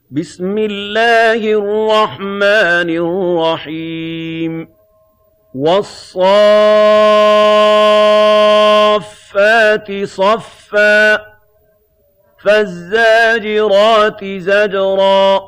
بسم الله الرحمن الرحيم والصافات صفا فالزاجرات زجرا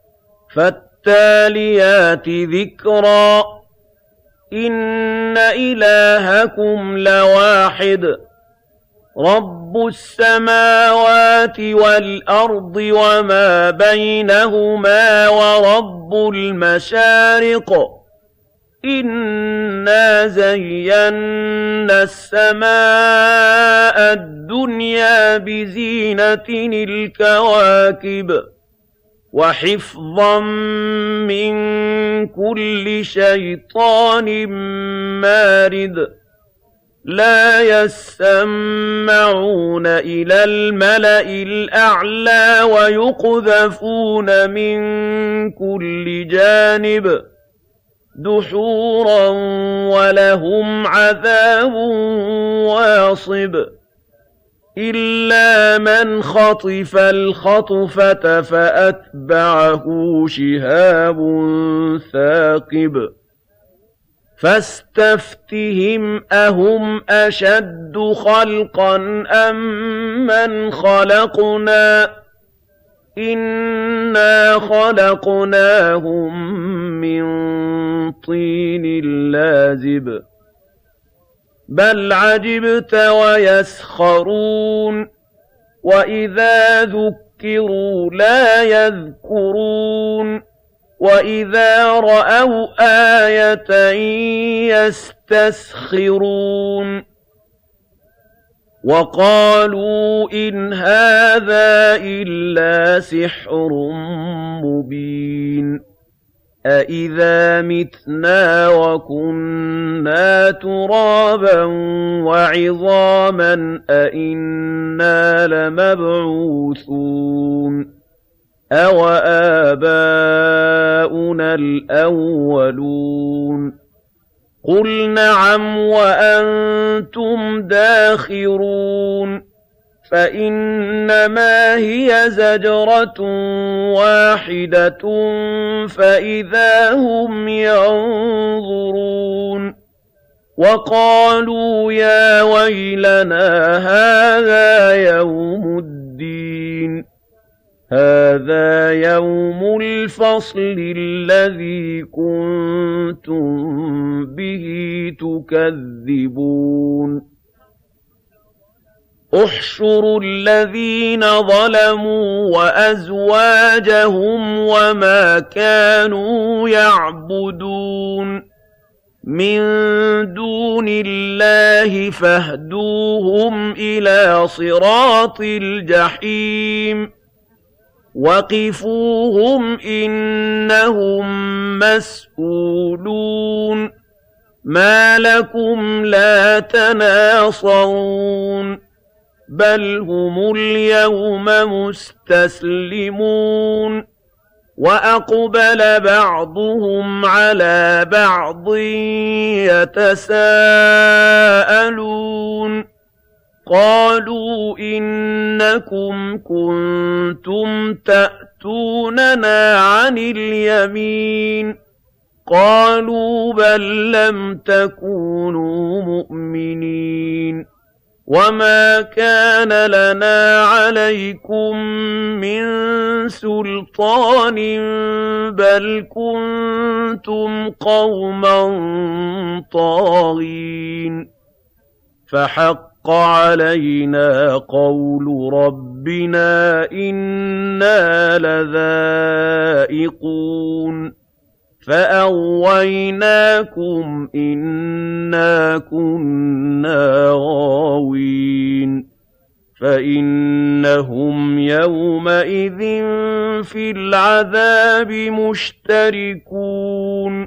فالتاليات ذكرا إن إلهكم لواحد رب السماوات والأرض وما بينهما ورب المشارق إنا زينا السماء الدنيا بزينة الكواكب وحفظا من كل شيطان مارد لا يسمعون إلى الملأ الأعلى ويقذفون من كل جانب دحورا ولهم عذاب واصب إلا من خطف الخطفة فأتبعه شهاب ثاقب فاستفتهم أهم أشد خلقا أم من خلقنا إنا خلقناهم من طين لازب بل عجبت ويسخرون وإذا ذكروا لا يذكرون وإذا رأوا آية يستسخرون وقالوا إن هذا إلا سحر مبين أإذا متنا وكنا ترابا وعظاما أإنا لمبعوثون أَوَآبَاؤُنَا الْأَوَّلُونَ قُلْ نَعَمْ وَأَنتُمْ دَاخِرُونَ فَإِنَّمَا هِيَ زَجْرَةٌ وَاحِدَةٌ فَإِذَا هُمْ يَنظُرُونَ وَقَالُوا يَا وَيْلَنَا هَٰذَا يَوْمُ الدِّينِ هَٰذَا يَوْمُ الْفَصْلِ الَّذِي كُنتُم بِهِ تُكَذِّبُونَ احْشُرُوا الَّذِينَ ظَلَمُوا وَأَزْوَاجَهُمْ وَمَا كَانُوا يَعْبُدُونَ مِن دُونِ اللَّهِ فاهْدُوهُمْ إِلَىٰ صِرَاطِ الْجَحِيمِ وَقِفُوهُمْ إِنَّهُم مَّسْئُولُونَ مَا لَكُمْ لَا تَنَاصَرُونَ بَلْ هُمُ الْيَوْمَ مُسْتَسْلِمُونَ وَأَقْبَلَ بَعْضُهُمْ عَلَىٰ بَعْضٍ يَتَسَاءَلُونَ قَالُوا إِنَّكُمْ كُنتُمْ تَأْتُونَنَا عَنِ الْيَمِينِ قَالُوا بَل لَّمْ تَكُونُوا مُؤْمِنِينَ وَمَا كَانَ لَنَا عَلَيْكُم مِّن سُلْطَانٍ بَلْ كُنتُمْ قَوْمًا طَاغِينَ فَحَقَّ علينا قول ربنا إنا لذائقون فأغويناكم إنا كنا غاوين فإنهم يومئذ في العذاب مشتركون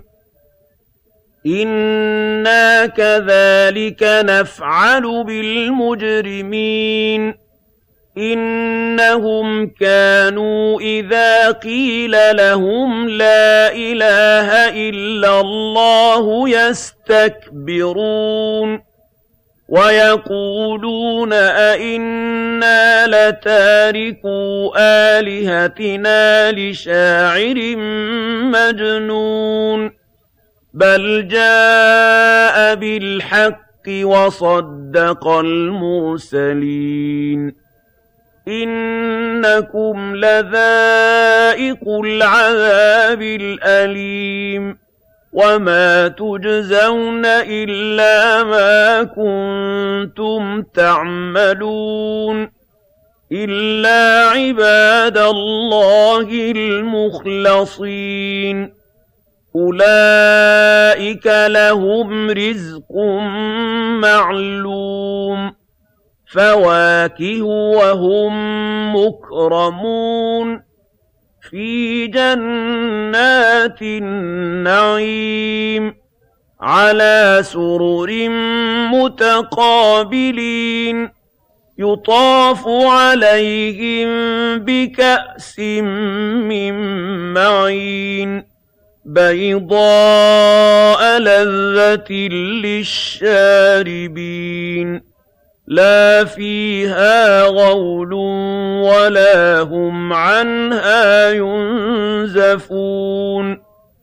إِنَّا كَذَٰلِكَ نَفْعَلُ بِالْمُجْرِمِينَ إِنَّهُمْ كَانُوا إِذَا قِيلَ لَهُمْ لَا إِلَٰهَ إِلَّا اللَّهُ يَسْتَكْبِرُونَ وَيَقُولُونَ أَئِنَّا لَتَارِكُو آلِهَتِنَا لِشَاعِرٍ مَّجْنُونٍ بَلْ جَاءَ بِالْحَقِّ وَصَدَّقَ الْمُرْسَلِينَ إِنَّكُمْ لَذَائِقُو الْعَذَابِ الْأَلِيمِ وَمَا تُجْزَوْنَ إِلَّا مَا كُنتُمْ تَعْمَلُونَ إِلَّا عِبَادَ اللَّهِ الْمُخْلَصِينَ أُولَٰئِكَ لَهُمْ رِزْقٌ مَّعْلُومٌ فَوَاكِهُ وَهُم مُّكْرَمُونَ فِي جَنَّاتِ النَّعِيمِ عَلَىٰ سُرُرٍ مُّتَقَابِلِينَ يُطَافُ عَلَيْهِم بِكَأْسٍ مِّن مَّعِينٍ بَيْضَاءَ لَذَّةٍ لِّلشَّارِبِينَ لَا فِيهَا غَوْلٌ وَلَا هُمْ عَنْهَا يُنزَفُونَ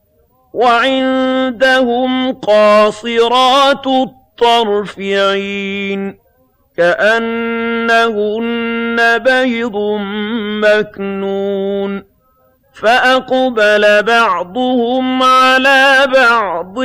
وَعِندَهُمْ قَاصِرَاتُ الطَّرْفِ عِينٌ كَأَنَّهُنَّ بَيْضٌ مَّكْنُونٌ فَأَقْبَلَ بَعْضُهُمْ عَلَىٰ بَعْضٍ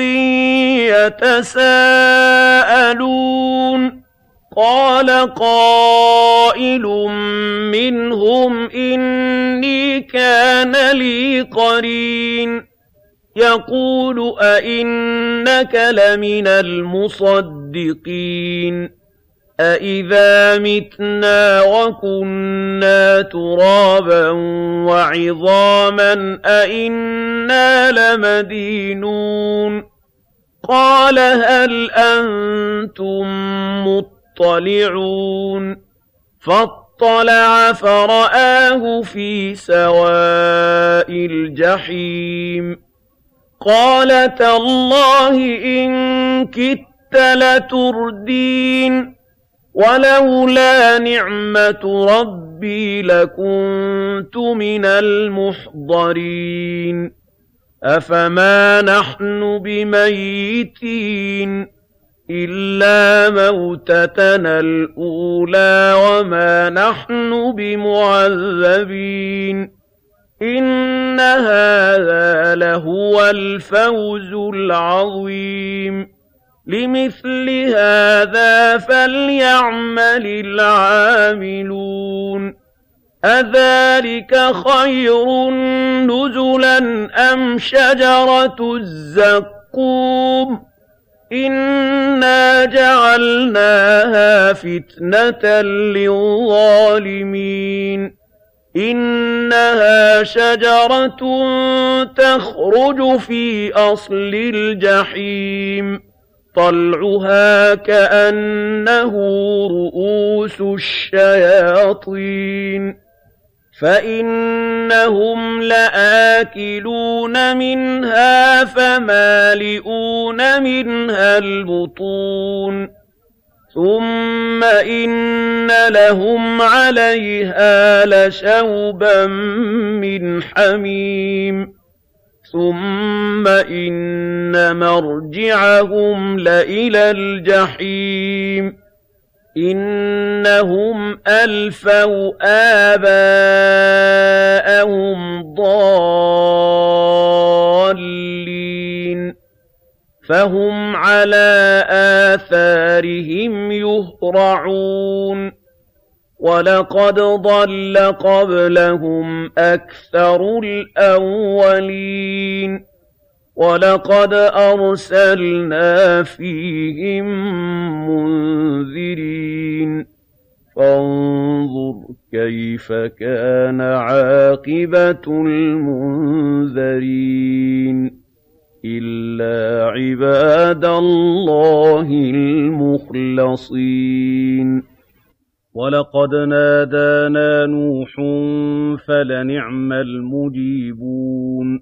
يَتَسَاءَلُونَ قَالَ قَائِلٌ مِّنْهُمْ إِنِّي كَانَ لِي قَرِينٌ يَقُولُ أَإِنَّكَ لَمِنَ الْمُصَدِّقِينَ أَإِذَا مِتْنَا وَكُنَّا تُرَابًا وَعِظَامًا أَإِنَّا لَمَدِينُونَ قَالَ هَلْ أَنتُم مُّطَّلِعُونَ فَاطَّلَعَ فَرَآهُ فِي سَوَاءِ الْجَحِيمِ قَالَ تَاللَّهِ إِن كِدتَّ لَتُرْدِينِ وَلَوْلَا نِعْمَةُ رَبِّي لَكُنتُ مِنَ الْمُحْضَرِينَ أَفَمَا نَحْنُ بِمَيِّتِينَ إِلَّا مَوْتَتَنَا الْأُولَىٰ وَمَا نَحْنُ بِمُعَذَّبِينَ إِنَّ هَٰذَا لَهُوَ الْفَوْزُ الْعَظِيمُ لِمِثْلِ هَٰذَا فَلْيَعْمَلِ الْعَامِلُونَ أَذَٰلِكَ خَيْرٌ نُّزُلًا أَمْ شَجَرَةُ الزَّقُّومِ إِنَّا جَعَلْنَاهَا فِتْنَةً لِّلظَّالِمِينَ إِنَّهَا شَجَرَةٌ تَخْرُجُ فِي أَصْلِ الْجَحِيمِ طَلْعُهَا كَأَنَّهُ رُءُوسُ الشَّيَاطِينِ فَإِنَّهُمْ لَآكِلُونَ مِنْهَا فَمَالِئُونَ مِنْهَا الْبُطُونَ ثُمَّ إِنَّ لَهُمْ عَلَيْهَا لَشَوْبًا مِّنْ حَمِيمٍ ثُمَّ إِنَّ مَرْجِعَهُمْ لَإِلَى الْجَحِيمِ إِنَّهُمْ أَلْفَوْا آبَاءَهُمْ ضَالِّينَ فَهُمْ عَلَىٰ آثَارِهِمْ يُهْرَعُونَ وَلَقَدْ ضَلَّ قَبْلَهُمْ أَكْثَرُ الْأَوَّلِينَ وَلَقَدْ أَرْسَلْنَا فِيهِم مُّنذِرِينَ فَانظُرْ كَيْفَ كَانَ عَاقِبَةُ الْمُنذَرِينَ إِلَّا عِبَادَ اللَّهِ الْمُخْلَصِينَ وَلَقَدْ نَادَانَا نُوحٌ فَلَنِعْمَ الْمُجِيبُونَ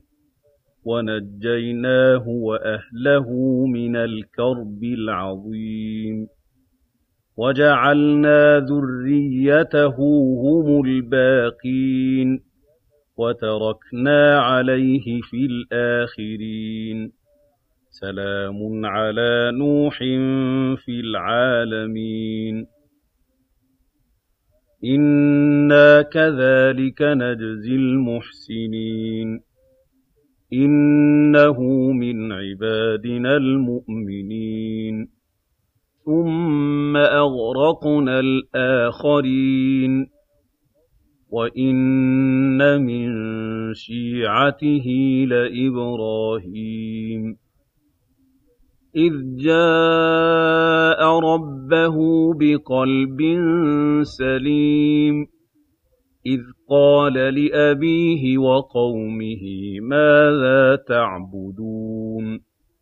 وَنَجَّيْنَاهُ وَأَهْلَهُ مِنَ الْكَرْبِ الْعَظِيمِ وَجَعَلْنَا ذُرِّيَّتَهُ هُمُ الْبَاقِينَ وَتَرَكْنَا عَلَيْهِ فِي الْآخِرِينَ سَلَامٌ عَلَىٰ نُوحٍ فِي الْعَالَمِينَ إِنَّا كَذَٰلِكَ نَجْزِي الْمُحْسِنِينَ إِنَّهُ مِنْ عِبَادِنَا الْمُؤْمِنِينَ ثُمَّ أَغْرَقْنَا الْآخَرِينَ وَإِنَّ مِن شِيعَتِهِ لَإِبْرَاهِيمَ إِذْ جَاءَ رَبَّهُ بِقَلْبٍ سَلِيمٍ إِذْ قَالَ لِأَبِيهِ وَقَوْمِهِ مَاذَا تَعْبُدُونَ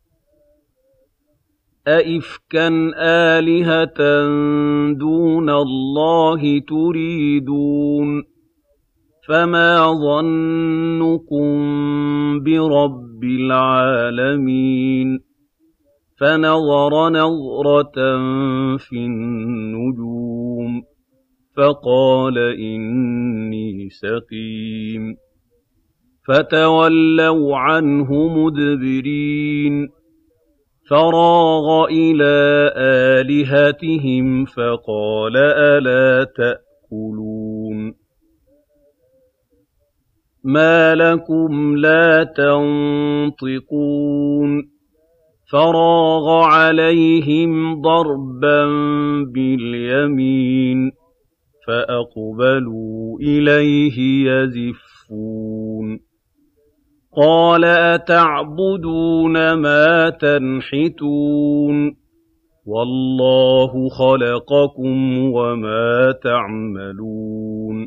أَئِفْكًا آلِهَةً دُونَ اللَّهِ تُرِيدُونَ فَمَا ظَنُّكُم بِرَبِّ الْعَالَمِينَ فَنَظَرَ نَظْرَةً فِي النُّجُومِ فَقَالَ إِنِّي سَقِيمٌ فَتَوَلَّوْا عَنْهُ مُدْبِرِينَ فَرَاغَ إِلَىٰ آلِهَتِهِمْ فَقَالَ أَلَا تَأْكُلُونَ مَا لَكُمْ لَا تَنطِقُونَ فَرَاغَ عَلَيْهِمْ ضَرْبًا بِالْيَمِينِ فَأَقْبَلُوا إِلَيْهِ يَزِفُّونَ قَالَ أَتَعْبُدُونَ مَا تَنْحِتُونَ وَاللَّهُ خَلَقَكُمْ وَمَا تَعْمَلُونَ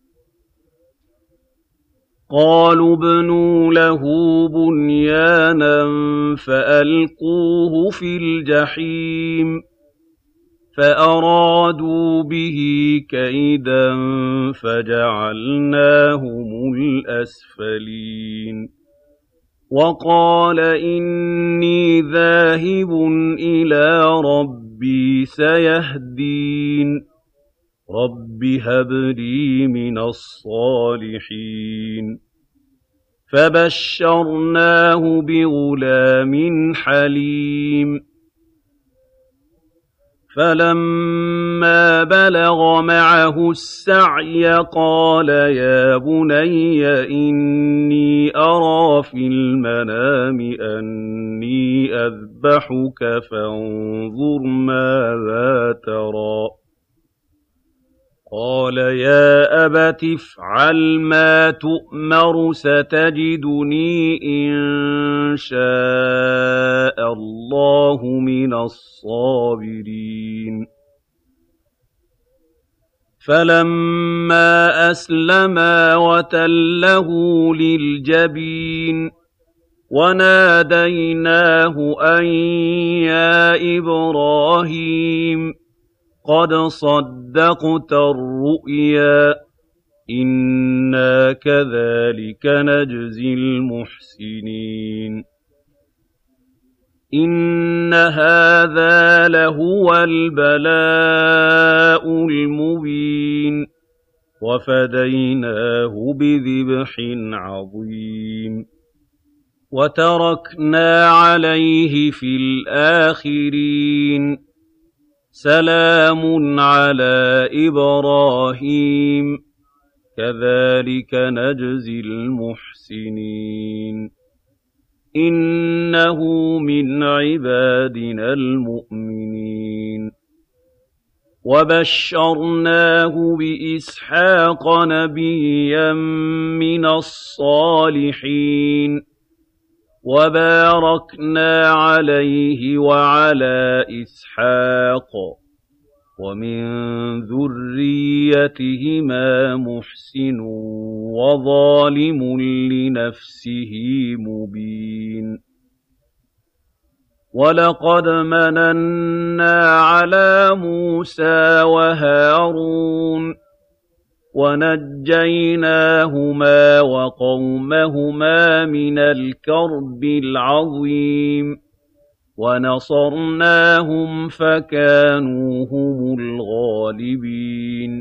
قَالُوا ابْنُوا لَهُ بُنْيَانًا فَأَلْقُوهُ فِي الْجَحِيمِ فَأَرَادُوا بِهِ كَيْدًا فَجَعَلْنَاهُمُ الْأَسْفَلِينَ وَقَالَ إِنِّي ذَاهِبٌ إِلَىٰ رَبِّي سَيَهْدِينِ رَبِّ هَبْ لِي مِنَ الصَّالِحِينَ فَبَشَّرْنَاهُ بِغُلَامٍ حَلِيمٍ فَلَمَّا بَلَغَ مَعَهُ السَّعْيَ قَالَ يَا بُنَيَّ إِنِّي أَرَىٰ فِي الْمَنَامِ أَنِّي أَذْبَحُكَ فَانظُرْ مَاذَا تَرَىٰ قَالَ يَا أَبَتِ افْعَلْ مَا تُؤْمَرُ سَتَجِدُنِي إِن شَاءَ اللَّهُ مِنَ الصَّابِرِينَ فَلَمَّا أَسْلَمَا وَتَلَّهُ لِلْجَبِينِ وَنَادَيْنَاهُ أَن يَا إِبْرَاهِيمُ قَدْ صَدَّقْتَ الرُّؤْيَا إِنَّا كَذَٰلِكَ نَجْزِي الْمُحْسِنِينَ إِنَّ هَٰذَا لَهُوَ الْبَلَاءُ الْمُبِينُ وَفَدَيْنَاهُ بِذِبْحٍ عَظِيمٍ وَتَرَكْنَا عَلَيْهِ فِي الْآخِرِينَ سَلَامٌ عَلَىٰ إِبْرَاهِيمَ كَذَٰلِكَ نَجْزِي الْمُحْسِنِينَ إِنَّهُ مِنْ عِبَادِنَا الْمُؤْمِنِينَ وَبَشَّرْنَاهُ بِإِسْحَاقَ نَبِيًّا مِّنَ الصَّالِحِينَ وَبَارَكْنَا عَلَيْهِ وَعَلَىٰ إِسْحَاقَ وَمِن ذُرِّيَّتِهِمَا مُحْسِنٌ وَظَالِمٌ لِّنَفْسِهِ مُبِينٌ وَلَقَدْ مَنَنَّا عَلَىٰ مُوسَىٰ وَهَارُونَ وَنَجَّيْنَاهُمَا وَقَوْمَهُمَا مِنَ الْكَرْبِ الْعَظِيمِ وَنَصَرْنَاهُمْ فَكَانُوا هُمُ الْغَالِبِينَ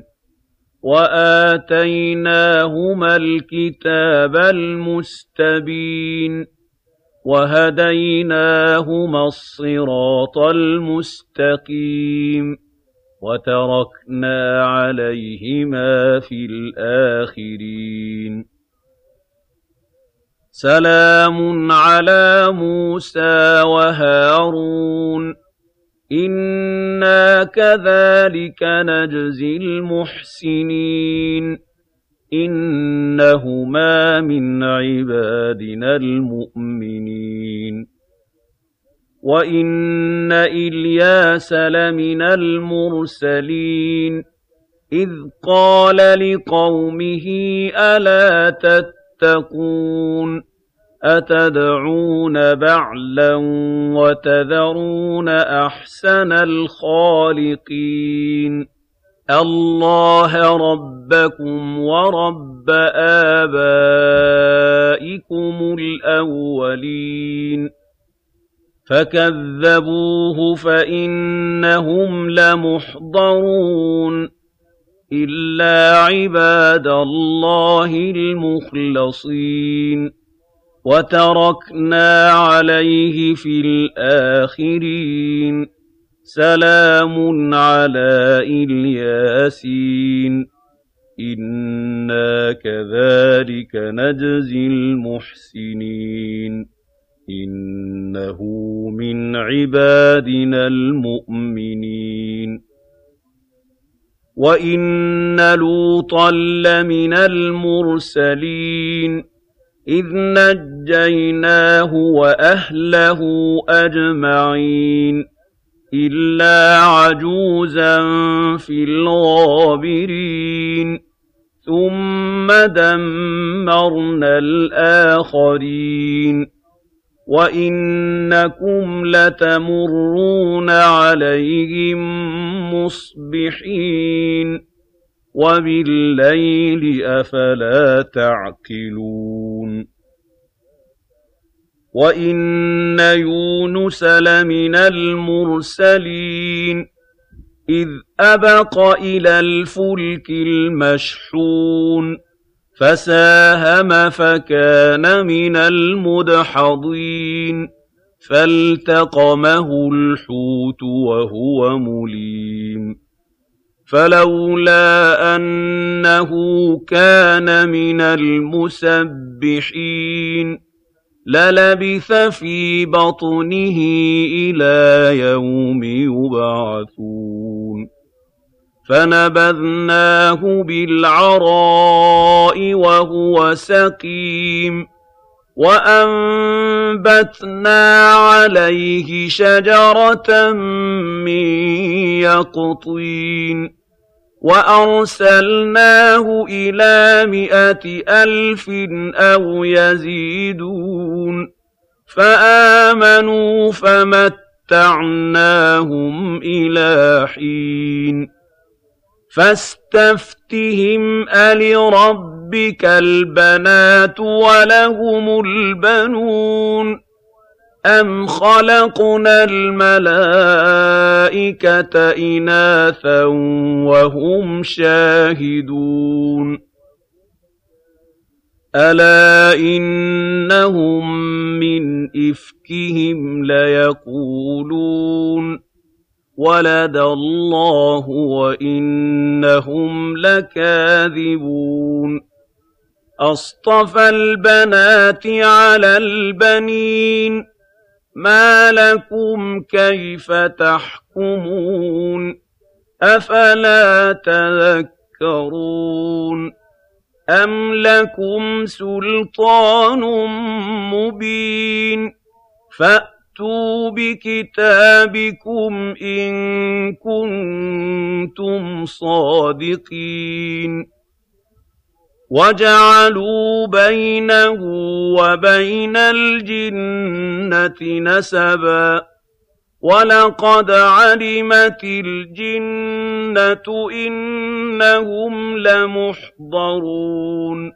وَآتَيْنَاهُمَا الْكِتَابَ الْمُسْتَبِينَ وَهَدَيْنَاهُمَا الصِّرَاطَ الْمُسْتَقِيمَ وَتَرَكْنَا عَلَيْهِمَا فِي الْآخِرِينَ سَلَامٌ عَلَىٰ مُوسَىٰ وَهَارُونَ إِنَّا كَذَٰلِكَ نَجْزِي الْمُحْسِنِينَ إِنَّهُمَا مِنْ عِبَادِنَا الْمُؤْمِنِينَ وَإِنَّ إِلْيَاسَ لَمِنَ الْمُرْسَلِينَ إِذْ قَالَ لِقَوْمِهِ أَلَا تَتَّقُونَ أَتَدْعُونَ بَعْلًا وَتَذَرُونَ أَحْسَنَ الْخَالِقِينَ اللَّهَ رَبَّكُمْ وَرَبَّ آبَائِكُمُ الْأَوَّلِينَ فَكَذَّبُوهُ فَإِنَّهُمْ لَمُحْضَرُونَ إِلَّا عِبَادَ اللَّهِ الْمُخْلَصِينَ وَتَرَكْنَا عَلَيْهِ فِي الْآخِرِينَ سَلَامٌ عَلَىٰ إِلْيَاسِينَ إِنَّا كَذَٰلِكَ نَجْزِي الْمُحْسِنِينَ إِنَّهُ مِنْ عِبَادِنَا الْمُؤْمِنِينَ وَإِنَّ لُوطًا لَّمِنَ الْمُرْسَلِينَ إِذْ نَجَّيْنَاهُ وَأَهْلَهُ أَجْمَعِينَ إِلَّا عَجُوزًا فِي الْغَابِرِينَ ثُمَّ دَمَّرْنَا الْآخَرِينَ وَإِنَّكُمْ لَتَمُرُّونَ عَلَيْهِم مُّصْبِحِينَ وَبِاللَّيْلِ أَفَلَا تَعْقِلُونَ وَإِنَّ يُونُسَ لَمِنَ الْمُرْسَلِينَ إِذْ أَبَقَ إِلَى الْفُلْكِ الْمَشْحُونِ فَسَاهَمَ فَكَانَ مِنَ الْمُدْحَضِينَ فَالْتَقَمَهُ الْحُوتُ وَهُوَ مُلِيمٌ فَلَوْلَا أَنَّهُ كَانَ مِنَ الْمُسَبِّحِينَ لَلَبِثَ فِي بَطْنِهِ إِلَىٰ يَوْمِ يُبْعَثُونَ فَنَبَذْنَاهُ بِالْعَرَاءِ وَهُوَ سَقِيمٌ وَأَنبَتْنَا عَلَيْهِ شَجَرَةً مِّن يَقْطِينٍ وَأَرْسَلْنَاهُ إِلَىٰ 100,000 أَوْ يَزِيدُونَ فَآمَنُوا فَمَتَّعْنَاهُمْ إِلَىٰ حِينٍ فَاسْتَفْتِهِمْ أَلِرَبِّكَ الْبَنَاتُ وَلَهُمُ الْبَنُونَ أَمْ خَلَقْنَا الْمَلَائِكَةَ إِنَاثًا وَهُمْ شَاهِدُونَ أَلَا إِنَّهُم مِّنْ إِفْكِهِمْ لَيَقُولُونَ وَلَدَ اللَّهُ وَإِنَّهُمْ لَكَاذِبُونَ أَصْطَفَى الْبَنَاتِ عَلَى الْبَنِينَ مَا لَكُمْ كَيْفَ تَحْكُمُونَ أَفَلَا تَذَكَّرُونَ أَمْ لَكُمْ سُلْطَانٌ مُّبِينٌ فَأْتُوا بِكِتَابِكُمْ إِن كُنتُمْ صَادِقِينَ وَجَعَلُوا بَيْنَهُ وَبَيْنَ الْجِنَّةِ نَسَبًا وَلَقَدْ عَلِمَتِ الْجِنَّةُ إِنَّهُمْ لَمُحْضَرُونَ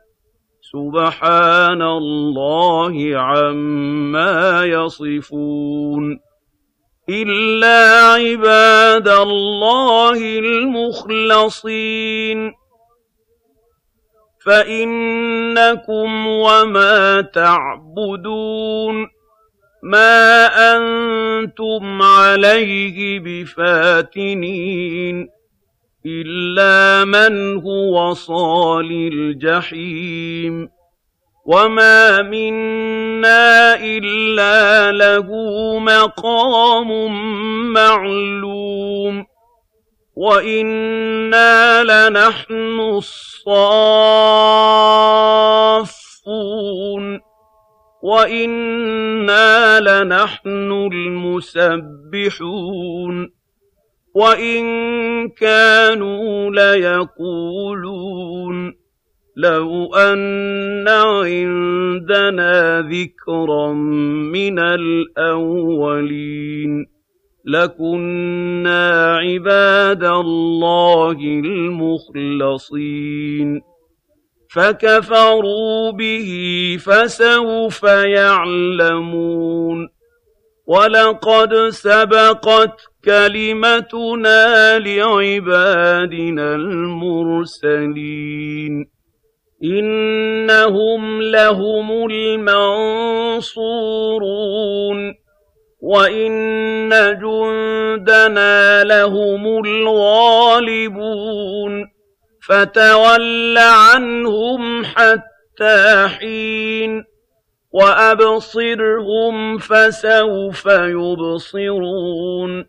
سُبْحَانَ اللَّهِ عَمَّا يَصِفُونَ إِلَّا عِبَادَ اللَّهِ الْمُخْلَصِينَ فَإِنَّكُمْ وَمَا تَعْبُدُونَ مَا أَنتُمْ عَلَيْهِ بِفَاتِنِينَ إِلَّا مَنْ هُوَ صَالِ الْجَحِيمِ وَمَا مِنَّا إِلَّا لَهُ مَقَامٌ مَّعْلُومٌ وَإِنَّا لَنَحْنُ الصَّافُّونَ وَإِنَّا لَنَحْنُ الْمُسَبِّحُونَ وَإِن كَانُوا لَيَقُولُونَ لَوْ أَنَّ عِندَنَا ذِكْرًا مِّنَ الْأَوَّلِينَ لَكُنَّا عِبَادَ اللَّهِ الْمُخْلَصِينَ فَكَفَرُوا بِهِ فَسَوْفَ يَعْلَمُونَ وَلَقَدْ سَبَقَتْ كَلِمَتُنَا لِعِبَادِنَا الْمُرْسَلِينَ إِنَّهُمْ لَهُمُ الْمَنصُورُونَ وَإِنَّ جُندَنَا لَهُمُ الْغَالِبُونَ فَتَوَلَّ عَنْهُمْ حَتَّىٰ حِينٍ وَأَبْصِرْهُمْ فَسَوْفَ يُبْصِرُونَ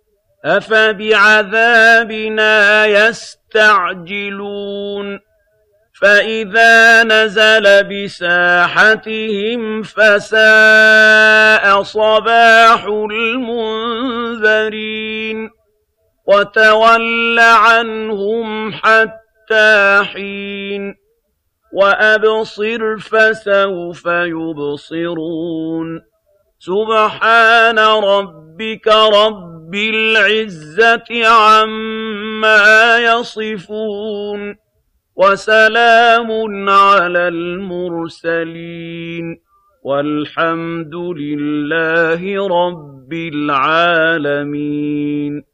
أَفَبِعَذَابِنَا يَسْتَعْجِلُونَ فَإِذَا نَزَلَ بِسَاحَتِهِمْ فَسَاءَ صَبَاحُ الْمُنذَرِينَ وَتَوَلَّ عَنْهُمْ حَتَّىٰ حِينٍ وَأَبْصِرْ فَسَوْفَ يُبْصِرُونَ سُبْحَانَ رَبِّكَ رَبِّ الْعِزَّةِ عَمَّا يَصِفُونَ وَسَلَامٌ عَلَى الْمُرْسَلِينَ وَالْحَمْدُ لِلَّهِ رَبِّ الْعَالَمِينَ